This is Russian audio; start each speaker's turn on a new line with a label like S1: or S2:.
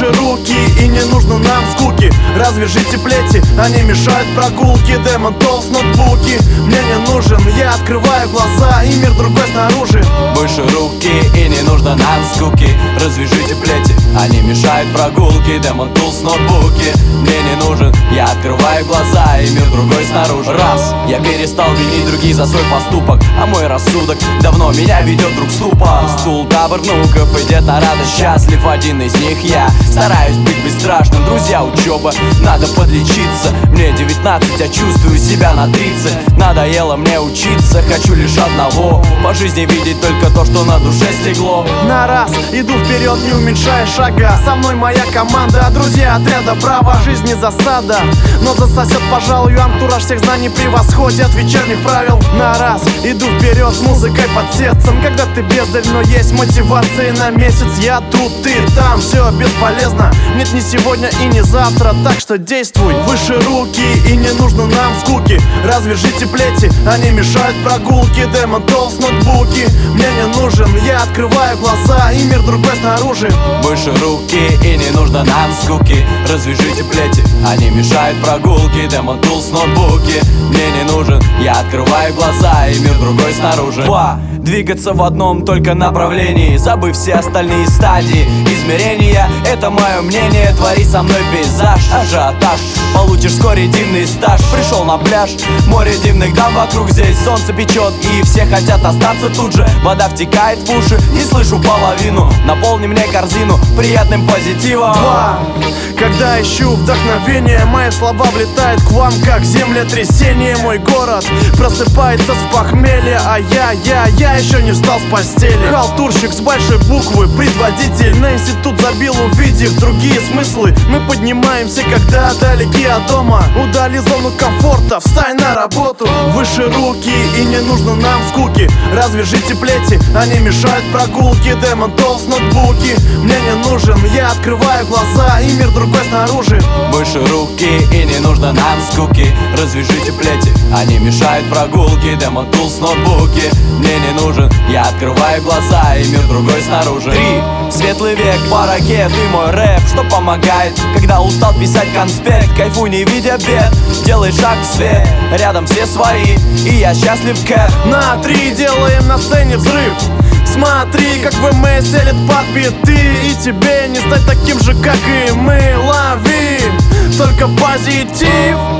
S1: Выше руки, и не нужно нам скуки. Развяжите плети, они мешают прогулке. Демон Толс, ноутбуки мне не нужен. Я открываю глаза, и мир другой снаружи.
S2: Выше руки, и не нужно нам скуки. Развяжите плети, они мешают прогулке. Демон Толс, ноутбуки мне не нужен. Я открываю глаза, и мир другой снаружи. Раз, я перестал винить других за свой поступок, а мой рассудок давно меня ведет друг ступор. Стул, табор внуков и дед на радость счастлив. Один из них я, стараюсь быть бесстрашным. Друзья, учеба, надо подлечиться. Мне 19, а чувствую себя на 30. Надоело мне учиться, хочу лишь одного: по жизни видеть только то, что на душе слегло.
S1: На раз, иду вперед, не уменьшая шага. Со мной моя команда, друзья отряда Браво. Жизнь не засада, но засосет, пожалуй. Антураж всех знаний превосходит вечерних правил. На раз, иду вперед с музыкой под сердцем. Когда ты бездарь, но есть мотивация на месяц. Я тут, ты там, все бесполезно. Нет ни сегодня и не завтра, так что действуй. Выше руки, и не нужно нам скуки. Развяжите плети, они мешают прогулке. Демон Толс, ноутбуки мне не нужен. Я открываю глаза, и мир другой снаружи.
S2: Выше руки, и не нужно нам скуки. Развяжите плети, они мешают прогулке. Демон Толс, ноутбуки мне не нужен. Я открываю глаза, и мир другой снаружи. Два, двигаться в одном только направлении, забыв все остальные стадии измерения. Это мое мнение, твори со мной пейзаж. Ажиотаж, получишь вскоре дивный стаж. Пришел на пляж, море дивных дам вокруг. Здесь солнце печет, и все хотят остаться тут же. Вода втекает в уши, не слышу половину. Наполни мне корзину приятным позитивом.
S1: Два, когда ищу вдохновение, мои слова влетают к вам, как землетрясение. Мой город просыпается с похмелья, а я еще не встал с постели. Халтурщик с большой буквы, предводитель. На институт забил, увидев другие смыслы. Мы поднимаемся, когда далеки от дома. Удали зону комфорта, встань на работу. Выше руки, и не нужно нам скуки. Развяжите плети, они мешают прогулке. Демон Толс, ноутбуки мне не нужен. Я открываю глаза, и мир другой снаружи.
S2: Выше руки, и не нужно нам скуки. Развяжите плети, они мешают прогулке. Демон Толс, ноутбуки мне не нужен. Я открываю глаза, и мир другой снаружи. Три, светлый век, паракет и мой рэп, что помогает, когда устал писать конспект. Кайфуй, не видя бед, делай шаг в свет. Рядом все свои, и я счастлив, Кэп.
S1: На три делаем на сцене взрыв. Смотри, как ВМ селит под биты, и тебе не стать таким же, как и мы. Лови только позитив.